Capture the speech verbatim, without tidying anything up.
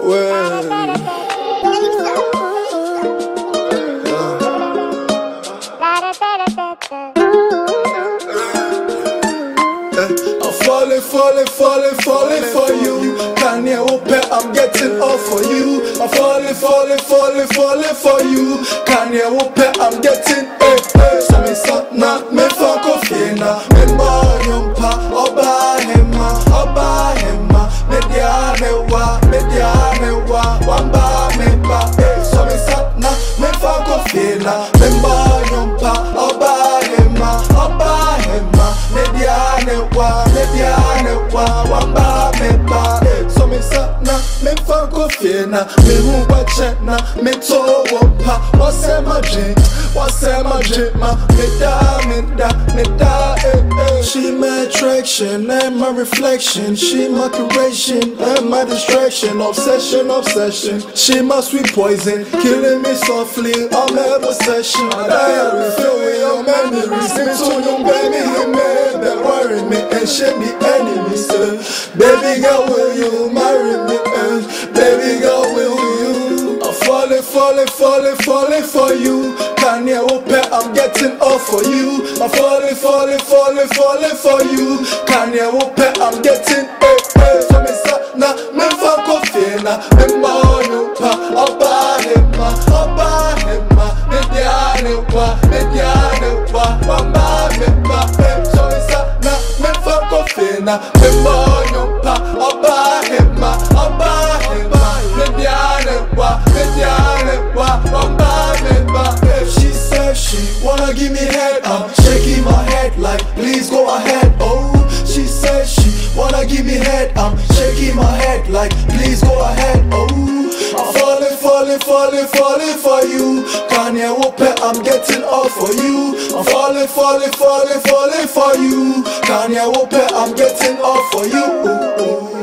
I'm falling, falling, falling, falling for you. Kanye Ope, I'm getting all for you. I'm falling, falling, falling, falling for you. Kanye Ope, I'm getting eh, eh. So me sa na me fa kofi na me ma nyompa oba hema, oba hema. Me dia me wa, me dia me wa, wamba me ba. Eh. So me sa na me fa kofi na me ma nyompa oba hema, oba hema. Me dia me wa, me dia me wa, wamba me ba. Eh. So me sa na me fa kofi na me hu ba che na me to wampa. Wase ma drink, wase ma drink ma. Me da, me da, me da. Eh, eh. She my attraction and my reflection. She my curation and my distraction. Obsession, obsession. She my sweet poison, killing me softly. I'm her possession. I die refilling your memories. Into your baby, he made that worry me and shit me enemies. Uh. Baby girl, will you marry me? Uh. Baby girl, will you? I'm falling, falling, falling, falling for you. Kanye Ope, I'm getting all for you. I'm falling, falling, falling, falling for you. Kanye Ope, I'm getting eh, eh. So me sa na me fa kofi na me ma nyompa oba hema, oba hema. Me dia ne wa, me dia ne wa, wamba me ba. Eh. So me sa na me fa kofi na me ma nyompa oba hema, oba hema. Me dia ne wa, me dia ne wa, wamba me ba. Eh. She said she wanna give me head, I'm shaking my head like please go ahead. Oh, she said she wanna give me head, I'm shaking my head like please go ahead. Oh, I'm falling, falling, falling, falling for you. Kanye Ope, I'm getting all for you. I'm falling, falling, falling, falling for you. Kanye Ope, I'm getting all for you. Ooh, ooh.